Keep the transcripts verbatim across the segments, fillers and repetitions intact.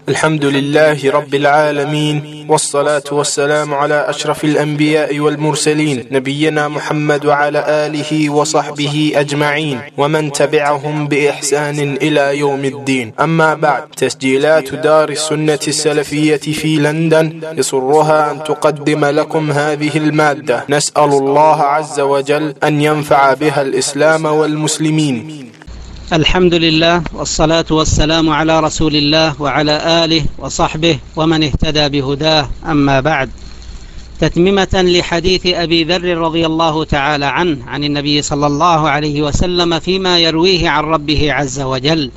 الحمد لله رب العالمين، والصلاة والسلام على أشرف الأنبياء والمرسلين، نبينا محمد وعلى آله وصحبه أجمعين ومن تبعهم بإحسان إلى يوم الدين. أما بعد، تسجيلات دار السنة السلفية في لندن يسرها أن تقدم لكم هذه المادة. نسأل الله عز وجل أن ينفع بها الإسلام والمسلمين. الحمد لله، والصلاة والسلام على رسول الله وعلى آله وصحبه ومن اهتدى بهداه. أما بعد، تتممة لحديث أبي ذر رضي الله تعالى عنه عن النبي صلى الله عليه وسلم فيما يرويه عن ربه عز وجل.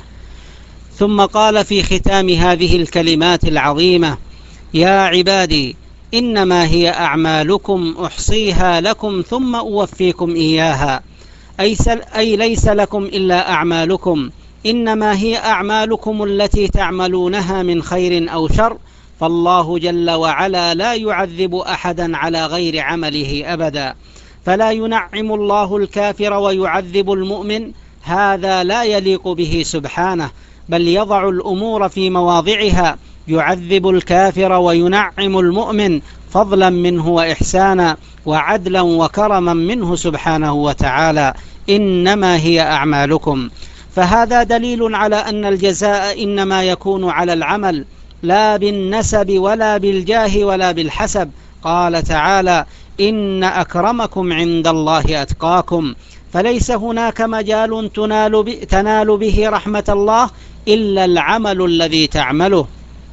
ثم قال في ختام هذه الكلمات العظيمة: يا عبادي إنما هي أعمالكم أحصيها لكم ثم أوفيكم إياها، أي, أي ليس لكم إلا أعمالكم، إنما هي أعمالكم التي تعملونها من خير أو شر، فالله جل وعلا لا يعذب أحدا على غير عمله أبدا، فلا ينعم الله الكافر ويعذب المؤمن، هذا لا يليق به سبحانه، بل يضع الأمور في مواضعها، يعذب الكافر وينعم المؤمن فضلا منه وإحسانا وعدلا وكرما منه سبحانه وتعالى. إنما هي أعمالكم، فهذا دليل على أن الجزاء إنما يكون على العمل، لا بالنسب ولا بالجاه ولا بالحسب. قال تعالى: إن أكرمكم عند الله أتقاكم، فليس هناك مجال تنال, تنال به رحمة الله إلا العمل الذي تعمله،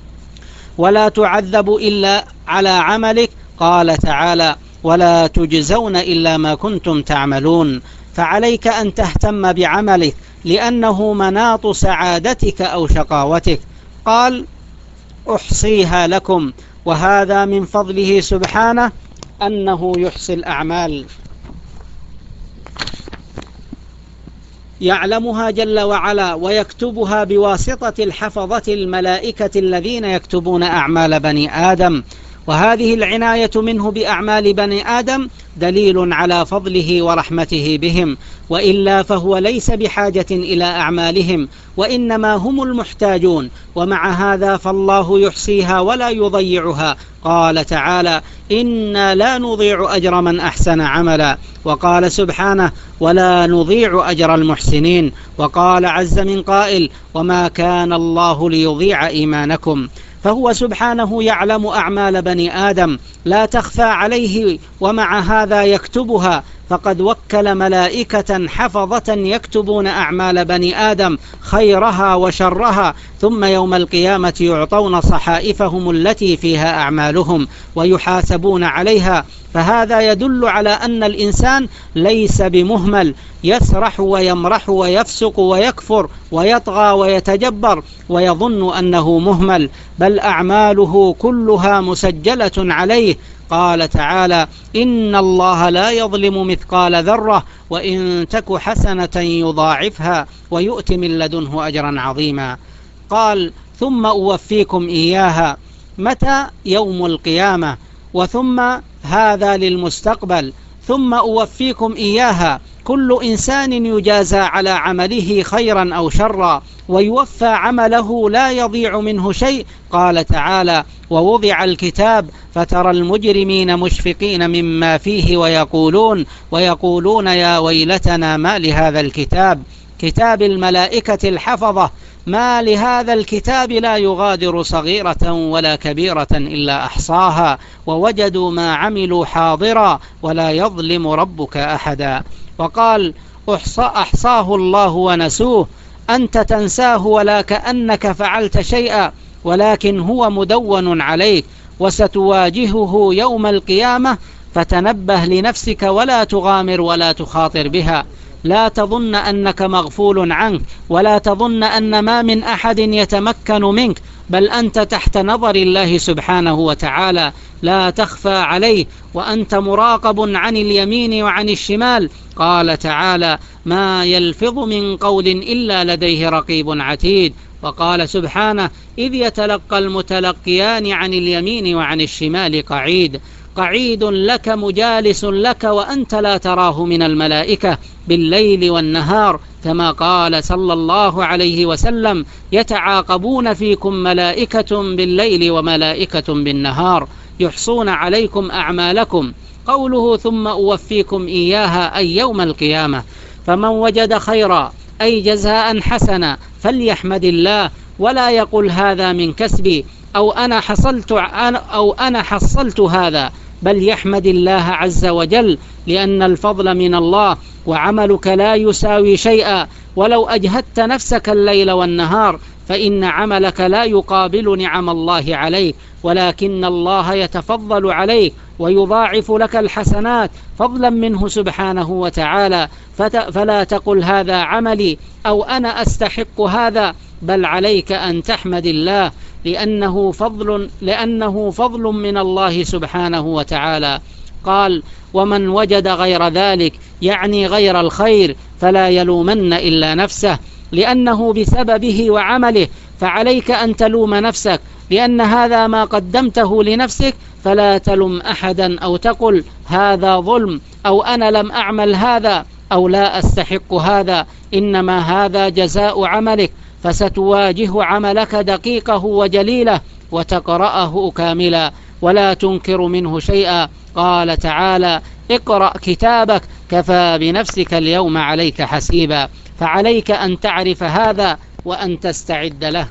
ولا تعذب إلا على عملك. قال تعالى: ولا تجزون إلا ما كنتم تعملون. فعليك أن تهتم بعملك، لأنه مناط سعادتك أو شقاوتك. قال: أحصيها لكم، وهذا من فضله سبحانه أنه يحصي الأعمال، يعلمها جل وعلا ويكتبها بواسطة الحفظة الملائكة الذين يكتبون أعمال بني آدم. وهذه العناية منه بأعمال بني آدم دليل على فضله ورحمته بهم، وإلا فهو ليس بحاجة إلى أعمالهم، وإنما هم المحتاجون، ومع هذا فالله يحصيها ولا يضيعها. قال تعالى: إنا لا نضيع أجر من أحسن عملا. وقال سبحانه: ولا نضيع أجر المحسنين. وقال عز من قائل: وما كان الله ليضيع إيمانكم. فهو سبحانه يعلم أعمال بني آدم لا تخفى عليه، ومع هذا يكتبها، فقد وكل ملائكة حفظة يكتبون أعمال بني آدم خيرها وشرها، ثم يوم القيامة يعطون صحائفهم التي فيها أعمالهم ويحاسبون عليها. فهذا يدل على أن الإنسان ليس بمهمل يسرح ويمرح ويفسق ويكفر ويطغى ويتجبر ويظن أنه مهمل، بل أعماله كلها مسجلة عليه. قال تعالى: إن الله لا يظلم مثقال ذرة وإن تك حسنة يضاعفها ويؤت من لدنه أجرا عظيما. قال: ثم أوفيكم إياها. متى؟ يوم القيامة، وثم هذا للمستقبل. ثم أوفيكم إياها، كل إنسان يجازى على عمله خيرا أو شرا، ويوفى عمله لا يضيع منه شيء. قال تعالى: ووضع الكتاب فترى المجرمين مشفقين مما فيه ويقولون ويقولون يا ويلتنا ما لهذا الكتاب، كتاب الملائكة الحفظة، ما لهذا الكتاب لا يغادر صغيرة ولا كبيرة إلا أحصاها ووجدوا ما عملوا حاضرا ولا يظلم ربك أحدا. وقال: أحصاه الله ونسوه. أنت تنساه ولا كأنك فعلت شيئا، ولكن هو مدون عليك، وستواجهه يوم القيامة، فتنبه لنفسك ولا تغامر ولا تخاطر بها. لا تظن أنك مغفول عنك، ولا تظن أن ما من أحد يتمكن منك، بل أنت تحت نظر الله سبحانه وتعالى، لا تخفى عليه، وأنت مراقب عن اليمين وعن الشمال. قال تعالى: ما يلفظ من قول إلا لديه رقيب عتيد. وقال سبحانه: إذ يتلقى المتلقيان عن اليمين وعن الشمال قعيد. قعيد لك مجالس لك وأنت لا تراه من الملائكة بالليل والنهار، كما قال صلى الله عليه وسلم: يتعاقبون فيكم ملائكة بالليل وملائكة بالنهار يحصون عليكم أعمالكم. قوله ثم أوفيكم إياها أي يوم القيامة. فمن وجد خيرا أي جزاء حسنا فليحمد الله، ولا يقل هذا من كسبي أو أنا حصلت أو أنا حصلت هذا، بل يحمد الله عز وجل، لأن الفضل من الله، وعملك لا يساوي شيئا ولو أجهدت نفسك الليل والنهار، فإن عملك لا يقابل نعم الله عليك، ولكن الله يتفضل عليك ويضاعف لك الحسنات فضلا منه سبحانه وتعالى. فلا تقل هذا عملي أو أنا أستحق هذا، بل عليك أن تحمد الله، لأنه فضل, لأنه فضل من الله سبحانه وتعالى. قال: ومن وجد غير ذلك، يعني غير الخير، فلا يلومن إلا نفسه، لأنه بسببه وعمله، فعليك أن تلوم نفسك، لأن هذا ما قدمته لنفسك، فلا تلم أحدا أو تقل هذا ظلم أو أنا لم أعمل هذا أو لا أستحق هذا، إنما هذا جزاء عملك، فستواجه عملك دقيقه وجليله وتقرأه كاملا ولا تنكر منه شيئا. قال تعالى: اقرأ كتابك كفى بنفسك اليوم عليك حسيبا. فعليك أن تعرف هذا وأن تستعد له.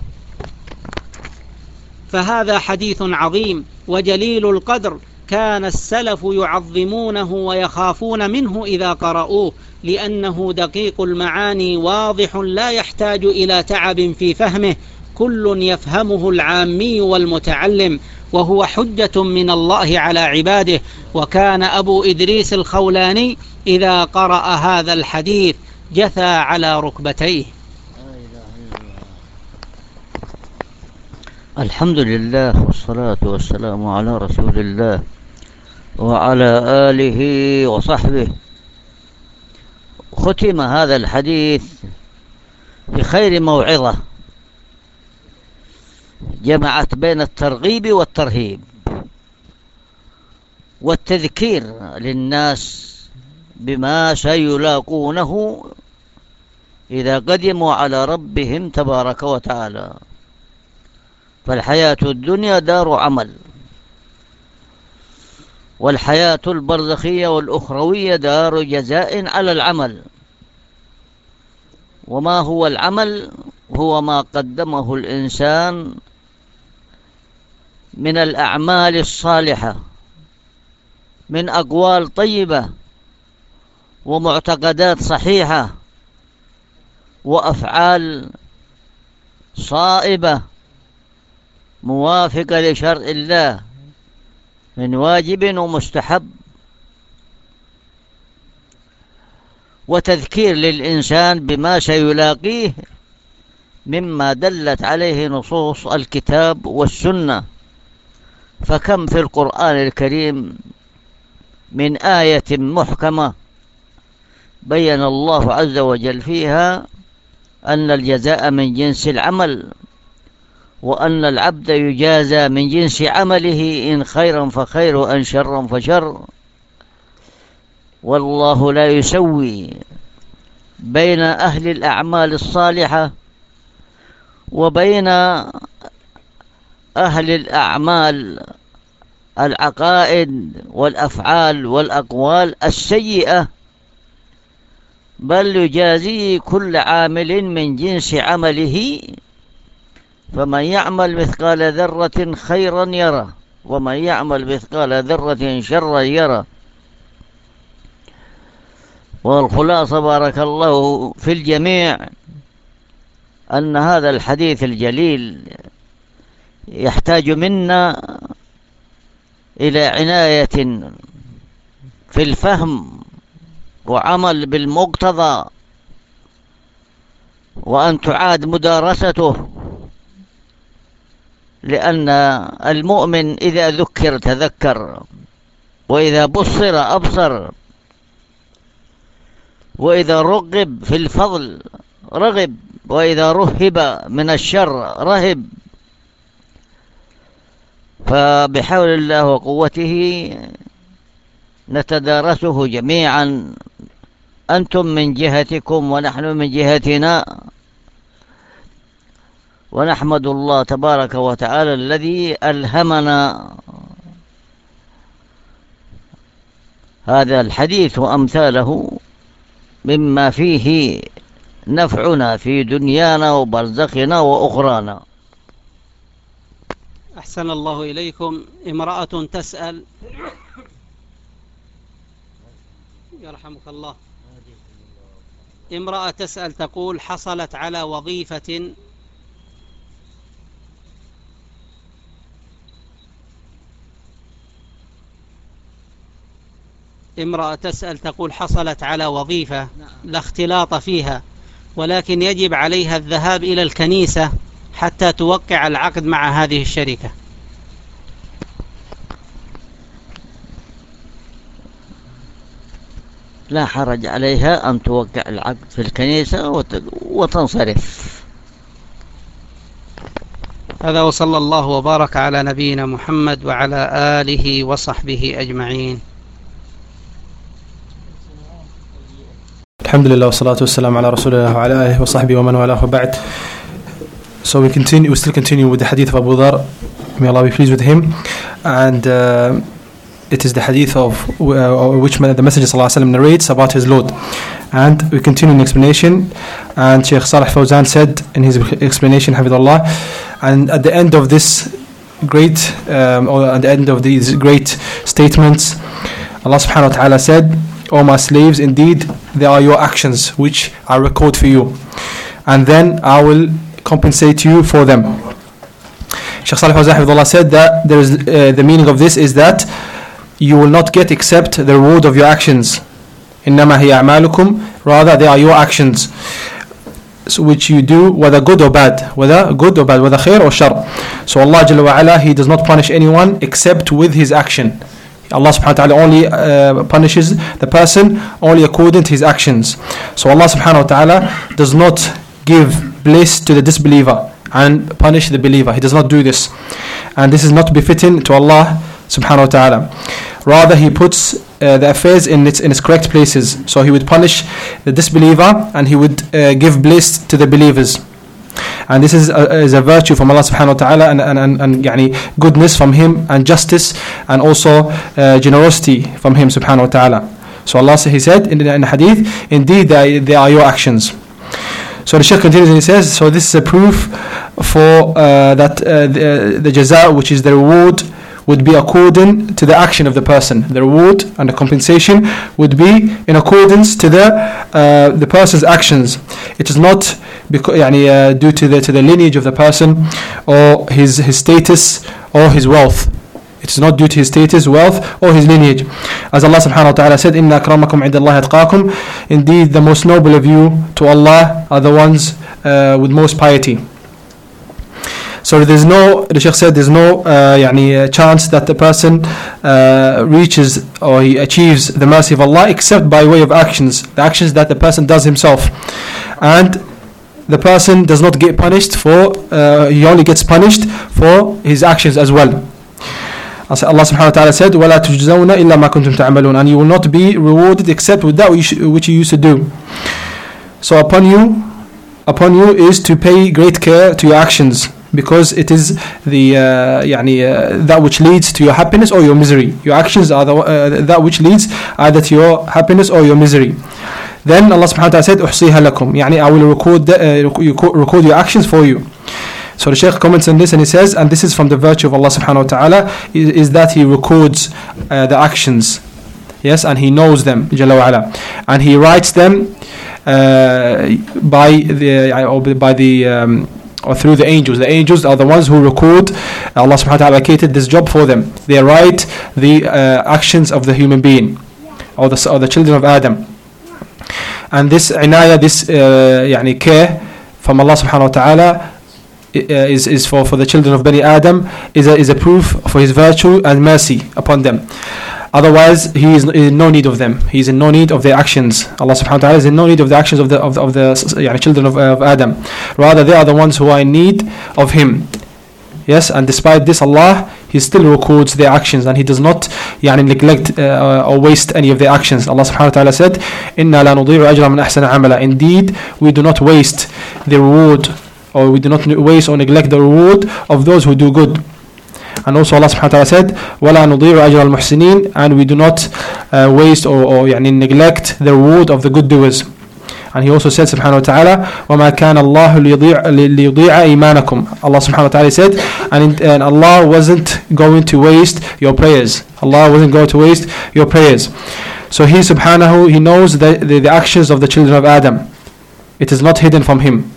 فهذا حديث عظيم وجليل القدر، كان السلف يعظمونه ويخافون منه إذا قرأوه، لأنه دقيق المعاني واضح لا يحتاج إلى تعب في فهمه، كل يفهمه العامي والمتعلم، وهو حجة من الله على عباده. وكان أبو إدريس الخولاني إذا قرأ هذا الحديث جثى على ركبتيه. الحمد لله والصلاة والسلام على رسول الله وعلى آله وصحبه. ختم هذا الحديث بخير موعظة جمعت بين الترغيب والترهيب والتذكير للناس بما سيلاقونه إذا قدموا على ربهم تبارك وتعالى. فالحياة الدنيا دار عمل، والحياة البرزخية والأخروية دار جزاء على العمل. وما هو العمل؟ هو ما قدمه الإنسان من الأعمال الصالحة، من أقوال طيبة ومعتقدات صحيحة وأفعال صائبة موافقة لشرع الله من واجب ومستحب، وتذكير للإنسان بما سيلاقيه مما دلت عليه نصوص الكتاب والسنة. فكم في القرآن الكريم من آية محكمة بين الله عز وجل فيها أن الجزاء من جنس العمل، وأن العبد يجازى من جنس عمله، إن خيرا فخير وإن شرا فشر، والله لا يسوي بين أهل الأعمال الصالحة وبين أهل الأعمال العقائد والأفعال والأقوال السيئة، بل يجازي كل عامل من جنس عمله. فمن يعمل مثقال ذرة خيرا يره، ومن يعمل مثقال ذرة شرا يره. والخلاصة بارك الله في الجميع أن هذا الحديث الجليل يحتاج منا إلى عناية في الفهم وعمل بالمقتضى، وأن تعاد مدارسته، لأن المؤمن إذا ذكر تذكر، وإذا بصر أبصر، وإذا رغب في الفضل رغب، وإذا رهب من الشر رهب. فبحول الله وقوته نتدارسه جميعا، أنتم من جهتكم ونحن من جهتنا، ونحمد الله تبارك وتعالى الذي ألهمنا هذا الحديث وأمثاله مما فيه نفعنا في دنيانا وبرزخنا وأخرانا. أحسن الله إليكم. امرأة تسأل، يرحمك الله، امرأة تسأل تقول: حصلت على وظيفة امرأة تسأل تقول حصلت على وظيفة لا اختلاط فيها، ولكن يجب عليها الذهاب إلى الكنيسة حتى توقع العقد مع هذه الشركة. لا حرج عليها أن توقع العقد في الكنيسة وتنصرف. هذا، وصلى الله وبارك على نبينا محمد وعلى آله وصحبه أجمعين. الحمد لله والصلاة والسلام على رسول الله وعلى آله وصحبه ومن والاه وبعد. So we continue, we still continue with the hadith of Abu Dhar, may Allah be pleased with him, and uh, it is the hadith of uh, which the Messenger sallallahu alaihi wasallam narrates about his Lord. And we continue in explanation, and Shaykh Salih Fawzan said in his explanation, Hafidhullah, and at the end of this great um, or at the end of these great statements, Allah subhanahu wa ta'ala said, O my slaves, indeed they are your actions which I record for you, and then I will compensate you for them. Shaykh Salih Fawzan said that there is uh, the meaning of this is that you will not get except the reward of your actions. إنما هي أعمالكم, rather they are your actions, so which you do, whether good or bad, whether good or bad, whether khair or shar. So Allah Jalla wa Ala, He does not punish anyone except with His action. Allah subhanahu wa ta'ala only uh, punishes the person only according to his actions. So Allah subhanahu wa ta'ala does not give bliss to the disbeliever and punish the believer. He does not do this, and this is not befitting to Allah subhanahu wa ta'ala. Rather, He puts uh, the affairs in its in its correct places. So He would punish the disbeliever and He would uh, give bliss to the believers. And this is a, is a virtue from Allah subhanahu wa ta'ala, and, and, and, and yani, goodness from Him, and justice, and also uh, generosity from Him subhanahu wa ta'ala. So Allah, He said in the, in the hadith, indeed they, they are your actions. So the Shaykh continues and he says, so this is a proof for uh, that uh, the, the jaza, which is the reward, would be according to the action of the person. The reward and the compensation would be in accordance to the uh, the person's actions. It is not because يعني, uh, due to the to the lineage of the person, or his his status, or his wealth. It is not due to his status, wealth, or his lineage. As Allah subhanahu wa ta'ala said, إِنَّ أَكْرَمَكُمْ عِنْدَ اللَّهِ أَتْقَاكُمْ, indeed the most noble of you to Allah are the ones uh, with most piety. So there's no, the Shaykh said, there's no uh, يعني, chance that the person uh, reaches or he achieves the mercy of Allah except by way of actions, the actions that the person does himself. And the person does not get punished for, uh, he only gets punished for his actions as well. Allah subhanahu wa ta'ala said, وَلَا تُجْزَوْنَ إِلَّا مَا كُنْتُمْ تَعْمَلُونَ, and you will not be rewarded except with that which, which you used to do. So upon you, upon you is to pay great care to your actions, because it is the uh, يعني, uh, that which leads to your happiness or your misery. Your actions are the, uh, that which leads either to your happiness or your misery. Then Allah subhanahu wa ta'ala said, أُحْصِيهَا لَكُمْ, يعني I will record, the, uh, record your actions for you. So the Shaykh comments on this and he says, and this is from the virtue of Allah subhanahu wa ta'ala, is, is that He records uh, the actions, yes, and He knows them, Jalla wa ala, and He writes them uh, by the or by the um, or through the angels. The angels are the ones who record. Allah subhanahu wa ta'ala allocated this job for them. They write the uh, actions of the human being, or the or the children of Adam. And this inayah, this uh, يعني care from Allah subhanahu wa ta'ala is is for, for the children of Bani Adam, is a, is a proof for His virtue and mercy upon them. Otherwise, He is in no need of them. He is in no need of their actions. Allah subhanahu wa ta'ala is in no need of the actions of the of the, of the يعني, children of, of Adam. Rather, they are the ones who are in need of Him. Yes, and despite this, Allah he still records their actions and he does not يعني neglect uh, or waste any of their actions. Allah subhanahu wa ta'ala said, إِنَّا لَا نُضِيعُ أَجْرَ مَنْ أَحْسَنَ عَمَلًا. Indeed, we do not waste the reward, or we do not waste or neglect the reward of those who do good. And also Allah subhanahu wa ta'ala said, وَلَا نُضِيعُ أَجْرَ الْمُحْسِنِينَ, and we do not uh, waste or, or يعني neglect the reward of the good doers. And he also said subhanahu wa ta'ala, وَمَا كَانَ اللَّهُ لِيُضِيعَ إِيمَانَكُمْ. Allah subhanahu wa ta'ala said, and, and Allah wasn't going to waste your prayers. Allah wasn't going to waste your prayers. So he subhanahu, he knows the, the, the actions of the children of Adam. It is not hidden from him.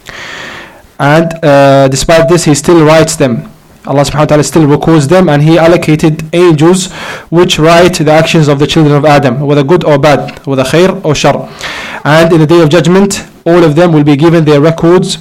And uh, despite this, he still writes them. Allah subhanahu wa ta'ala still records them, and he allocated angels which write the actions of the children of Adam, whether good or bad, whether khair or shar. And in the day of judgment, all of them will be given their records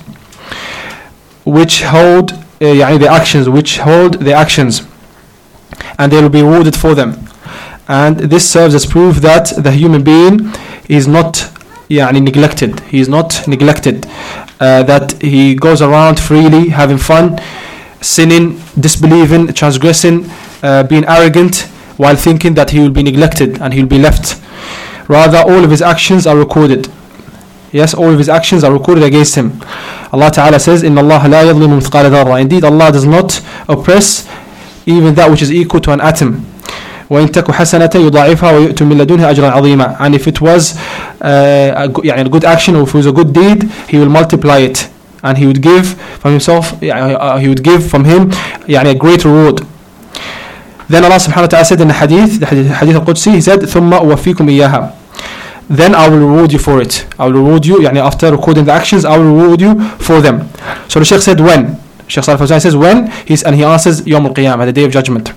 which hold uh, the actions, which hold the actions, and they will be rewarded for them. And this serves as proof that the human being is not يعني neglected. He is not neglected. Uh, that he goes around freely having fun, sinning, disbelieving, transgressing, uh, being arrogant, while thinking that he will be neglected and he will be left. Rather, all of his actions are recorded. Yes, all of his actions are recorded against him. Allah Ta'ala says, إِنَّ اللَّهَ لَا يَظْلِمُ مِثْقَالَ ذَرَّةٍ. Indeed, Allah does not oppress even that which is equal to an atom. وَإِن تَكُ حَسَنَةً يُضَاعِفْهَا وَيُؤْتُ مِن لَدُنْهِ أَجْرًا عَظِيمًا. And if it was uh, a, good, يعني, a good action, or if it was a good deed, he will multiply it, and he would give from himself, uh, he would give from him يعني, a great reward. Then Allah subhanahu wa ta'ala said in the hadith, the hadith, hadith al-Qudsi, he said, ثُمَّ أُوَفِّيكُمْ إِيَّاهَا. Then I will reward you for it. I will reward you, يعني, after recording the actions, I will reward you for them. So the Shaykh said, when? Shaykh Salih Fawzan says, when? He's, and he answers, يوم القيامة, the day of judgment.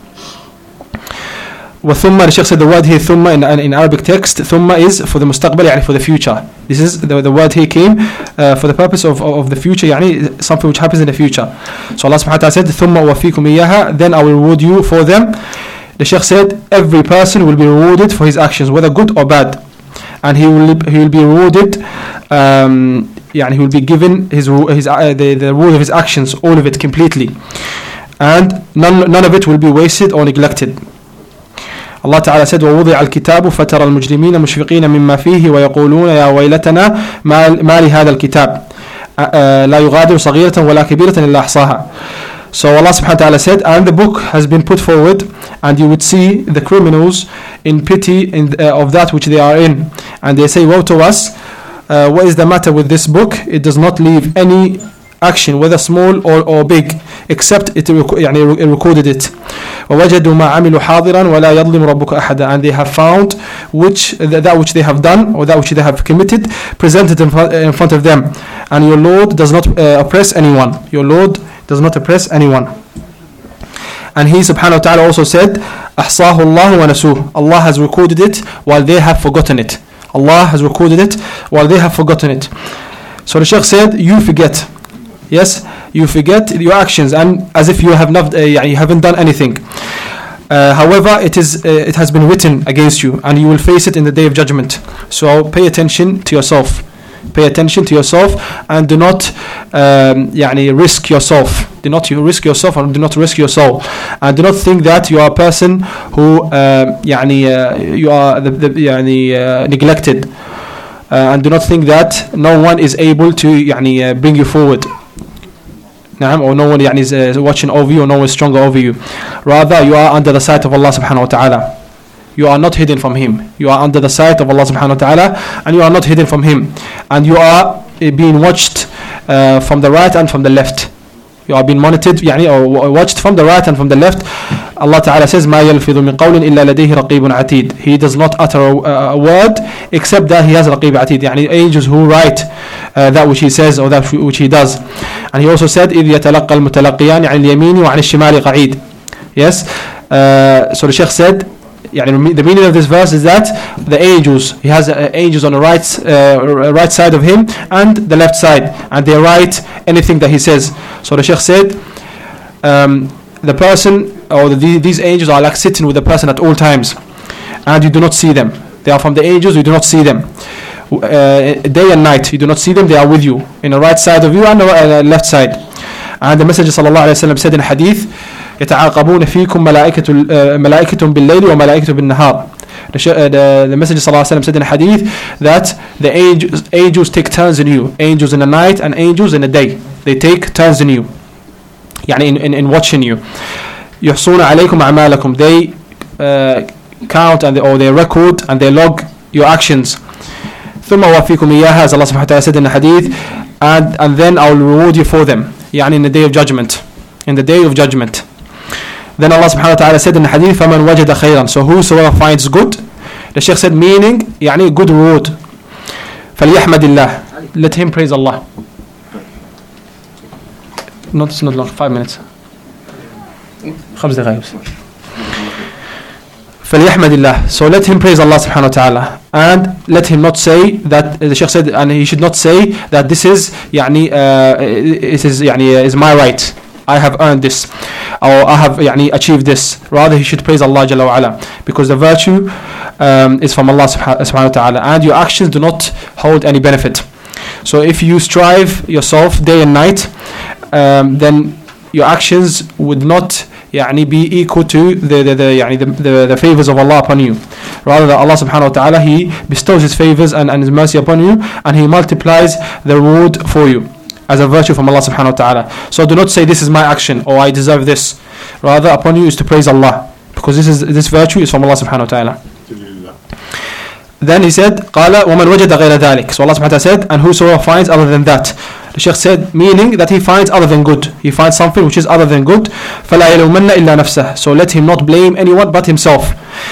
وثم, the Shaykh said the word here ثم in, in Arabic text, ثم is for the mustaqbal, يعني, for the future. This is the, the word here came uh, for the purpose of, of the future, يعني, something which happens in the future. So Allah subhanahu wa ta'ala said, ثم أوفيكم إياها, then I will reward you for them. The Shaykh said, every person will be rewarded for his actions, whether good or bad, and he will he will be rewarded. Um, يعني, he will be given his his uh, the, the reward of his actions, all of it completely, and none none of it will be wasted or neglected. Allah Ta'ala said, وَوُضِعَ الْكِتَابُ فَتَرَى الْمُجْرِمِينَ مُشْفِقِينَ مِمَّا فِيهِ وَيَقُولُونَ يَا وَيْلَتَنَا مَا لِهَذَا الْكِتَابِ لَا يُغَادِرُ صَغِيرَةً وَلَا كَبِيرَةً إِلَّا أَحْصَاهَا. So Allah subhanahu wa ta'ala said, and the book has been put forward, and you would see the criminals in pity in, uh, of that which they are in, and they say, woe to us, uh, what is the matter with this book? It does not leave any action, whether small or, or big, except it, يعني, it recorded it. وَوَجَدُوا مَا عَمِلُوا حَاضِرًا وَلَا يَظْلِمُ رَبُّكَ أَحَدًا. And they have found which that which they have done, or that which they have committed, presented in front, in front of them. And your Lord does not uh, oppress anyone. Your Lord does not oppress anyone. And he subhanahu wa ta'ala also said, أَحْصَاهُ اللَّهُ وَنَسُوهُ. Allah has recorded it while they have forgotten it. Allah has recorded it while they have forgotten it. So the Shaykh said, you forget. Yes, you forget your actions, and as if you have not, uh, you haven't done anything. Uh, however, it is, uh, it has been written against you, and you will face it in the day of judgment. So pay attention to yourself. Pay attention to yourself, and do not, um, يعني, risk yourself. Do not you risk yourself, and do not risk your soul. And do not think that you are a person who, uh, يعني, uh, you are the, the, يعني, uh, neglected, uh, and do not think that no one is able to, يعني, uh, bring you forward. Or no one يعني, is uh, watching over you, or no one is stronger over you. Rather, you are under the sight of Allah subhanahu wa ta'ala. You are not hidden from Him. You are under the sight of Allah subhanahu wa ta'ala, and you are not hidden from Him. And you are uh, being watched uh, from the right and from the left. You are being monitored, يعني, or watched from the right and from the left. Allah Ta'ala says, مَا يَلْفِظُ مِنْ قَوْلٍ إِلَّا لَدَيْهِ رَقِيبٌ عَتِيدٌ. He does not utter a, a word except that he has رَقِيبٌ عَتِيدٌ, يعني, angels who write uh, that which he says or that which he does. And he also said, إِذْ يَتَلَقَّى الْمُتَلَقِّيَانِ عَنِ الْيَمِينِ وَعَنِ الشِّمَالِ قَعِيدٌ. Yes, uh, so the Shaykh said, يعني, the meaning of this verse is that the angels, he has uh, angels on the right, uh, right side of him and the left side, and they write anything that he says. So the Shaykh said, um, the person, or the, these angels are like sitting with the person at all times, and you do not see them. They are from the angels, you do not see them. Uh, day and night, you do not see them, they are with you, in the right side of you and the uh, left side. And the Messenger sallallahu alaihi wasallam said in hadith, يتعاقبون فيكم ملائكة ملائكة بالليل وملائكة بالنهار. The, the, the Messenger صلى الله عليه وسلم said in a hadith that the angels, angels take turns in you, angels in the night and angels in the day. They take turns in you, يعني in, in, in watching you. يحصون عليكم أعمالكم. They uh, count and they, or they record and they log your actions. ثم وفيكم إياها, as Allah subhanahu wa ta'ala said in the hadith, and, and then I will reward you for them, يعني in the day of judgment. In the day of judgment. Then Allah subhanahu wa ta'ala said in the hadith, فَمَنْ وَجَدَ خَيْرًا. So whosoever finds good, the Shaykh said, meaning, يعني good reward. فَلْيَحْمَدِ اللَّهِ. Let him praise Allah. Not, it's not long, five minutes. خمس دقائق. فَلْيَحْمَدِ اللَّهِ. So let him praise Allah subhanahu wa ta'ala. And let him not say that, the Shaykh said, and he should not say that this is, يعني, uh, it is, يعني, is my right. I have earned this, or I have يعني, achieved this. Rather, he should praise Allah Jalla wa Ala, because the virtue um, is from Allah subhanahu wa ta'ala, and your actions do not hold any benefit. So if you strive yourself day and night, um, then your actions would not يعني, be equal to the the the, يعني, the, the the favors of Allah upon you. Rather, that Allah subhanahu wa ta'ala, He bestows His favors and, and His mercy upon you, and He multiplies the reward for you as a virtue from Allah subhanahu wa ta'ala. So do not say this is my action or I deserve this. Rather, upon you is to praise Allah, because this is this virtue is from Allah subhanahu wa ta'ala. Then he said, قال ومن وجد غير ذلك. So Allah subhanahu wa ta'ala said, and whosoever finds other than that. The Shaykh said, meaning that he finds other than good. He finds something which is other than good. فلا يلومن إلا نفسه. So let him not blame anyone but himself,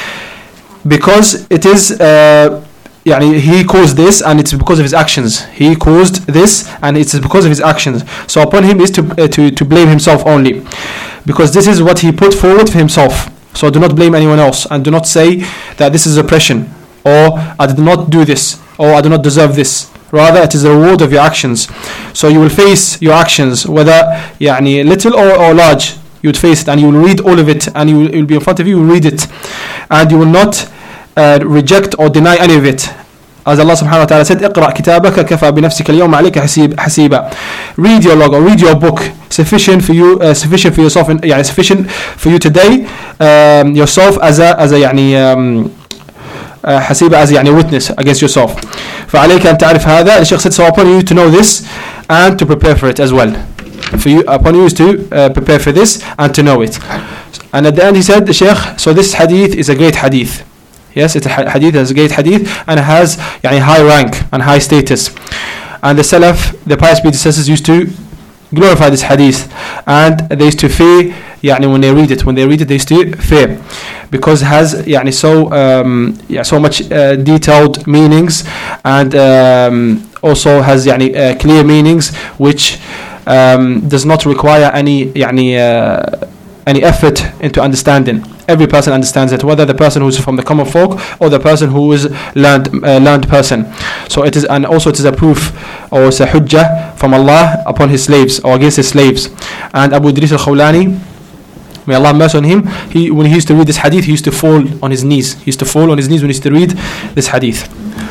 because it is uh, يعني, he caused this and it's because of his actions. He caused this and it's because of his actions. So upon him is to uh, to to blame himself only, because this is what he put forward for himself. So do not blame anyone else, and do not say that this is oppression, or I did not do this, or I do not deserve this. Rather, it is the reward of your actions. So you will face your actions, whether يعني, little or, or large. You would face it, and you will read all of it, and you will, it will be in front of you. You will read it, and you will not Uh, reject or deny any of it. As Allah subhanahu wa ta'ala said, اقرأ كتابك كفى بنفسك اليوم عليك حسيبا. Read your log or read your book. Sufficient for you, uh, sufficient for yourself, and yeah, sufficient for you today, um, yourself as a as a يعني um, uh, حسيبة, as a يعني witness against yourself. فعليك أن تعرف هذا. The Shaykh said, so upon you to know this and to prepare for it as well. For you, upon you is to uh, prepare for this and to know it. And at the end he said, the Shaykh, so this hadith is a great hadith. Yes, it's a hadith, it's a great hadith, and it has يعني, high rank and high status. And the Salaf, the pious predecessors, used to glorify this hadith, and they used to fear يعني, when they read it. When they read it, they used to fear, because it has يعني, so um, yeah, so much uh, detailed meanings, and um, also has يعني, uh, clear meanings, which um, does not require any يعني, uh, any effort into understanding. Every person understands it, whether the person who is from the common folk or the person who is learned uh, learned person. So it is, and also it is a proof, or it's a hujjah from Allah upon His slaves or against His slaves. And Abu Idris al-Khawlani, may Allah have mercy on him, he when he used to read this hadith, he used to fall on his knees. He used to fall on his knees when he used to read this hadith.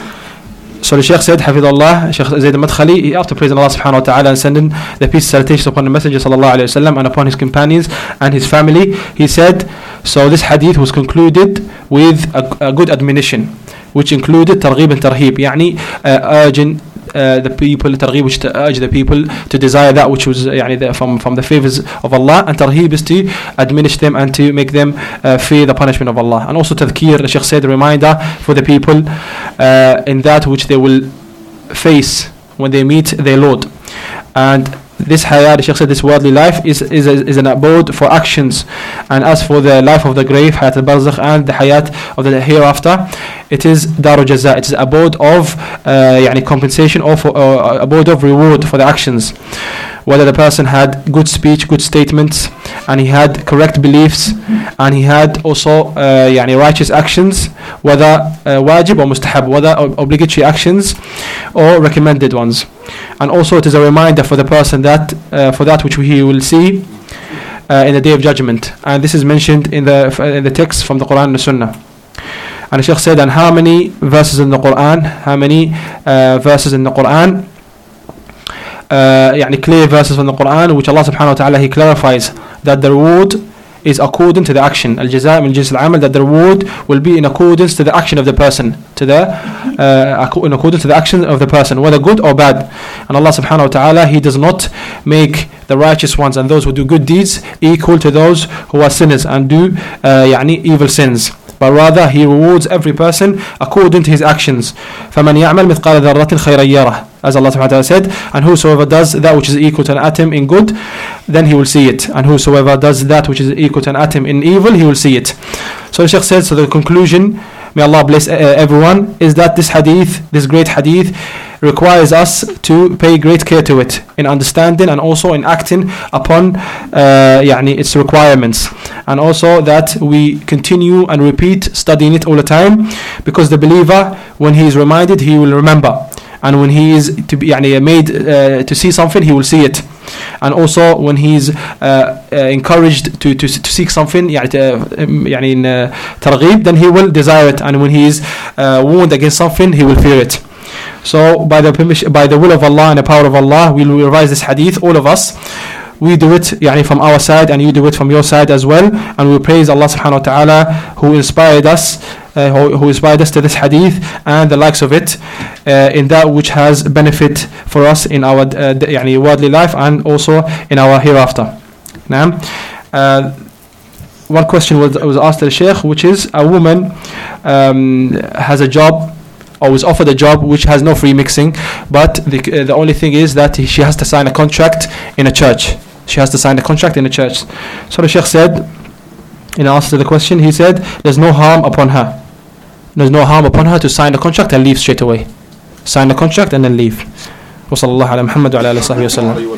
So the Shaykh said, Hafidullah, Shaykh Zayd al-Madkhali, after praising Allah subhanahu wa ta'ala and sending the peace and salutations upon the Messenger sallallahu alayhi wa sallam and upon his companions and his family, he said, so this hadith was concluded with a, a good admonition, which included targhib and tarhib, يعني uh, urging uh, the people, targhib, which to urge the people to desire that which was يعني, the, from, from the favors of Allah, and tarhib is to admonish them and to make them uh, fear the punishment of Allah. And also tadhkir, the Shaykh said, a reminder for the people uh, in that which they will face when they meet their Lord. And this hayat, the Shaykh said, this worldly life is is, a, is an abode for actions, and as for the life of the grave, hayat al-barzakh, and the hayat of the hereafter, it is daru jaza, it is abode of uh, yani compensation, or for uh, abode of reward for the actions. Whether the person had good speech, good statements, and he had correct beliefs, and he had also uh, yani righteous actions, whether uh, wajib or mustahab, whether obligatory actions or recommended ones. And also it is a reminder for the person that uh, for that which he will see uh, in the day of judgment. And this is mentioned in the in the text from the Quran and the Sunnah. And the Shaykh said, and how many verses in the Quran, how many uh, verses in the Quran, uh, يعني clear verses from the Quran, which Allah subhanahu wa ta'ala, He clarifies that the reward is according to the action. Al-jaza min jins al-amal, that the reward will be in accordance to the action of the person, to the uh, in accordance to the action of the person, whether good or bad. And Allah subhanahu wa ta'ala, He does not make the righteous ones and those who do good deeds equal to those who are sinners and do uh, يعني evil sins, but rather He rewards every person according to his actions. فَمَنْ يَعْمَلْ مِثْقَالَ ذَرَّةٍ خَيْرًا يَرَهُ, as Allah subhanahu wa ta'ala said, and whosoever does that which is equal to an atom in good, then he will see it, and whosoever does that which is equal to an atom in evil, he will see it. So the Shaykh says, so the conclusion, may Allah bless uh, everyone, is that this hadith, this great hadith, requires us to pay great care to it in understanding and also in acting upon uh, يعني, its requirements, and also that we continue and repeat studying it all the time, because the believer, when he is reminded, he will remember, and when he is to be يعني, made uh, to see something, he will see it, and also when he is uh, uh, encouraged to, to to seek something يعني, يعني, in uh, targhib, then he will desire it, and when he is uh, warned against something, he will fear it. So by the permission, by the will of Allah and the power of Allah, we will revise this hadith, all of us. We do it يعني, from our side, and you do it from your side as well, and we praise Allah subhanahu wa ta'ala who inspired us uh, who, who inspired us to this hadith and the likes of it uh, in that which has benefit for us in our uh, يعني, worldly life and also in our hereafter. Now, uh, one question was, was asked to the Shaykh, which is, a woman um, has a job or was offered a job which has no free mixing, but the, uh, the only thing is that she has to sign a contract in a church. She has to sign a contract in a church. So the Shaykh said, in answer to the question, he said, there's no harm upon her. There's no harm upon her to sign the contract and leave straight away. Sign the contract and then leave. Wa sallallahu ala Muhammad wa ala alihi wa sallam.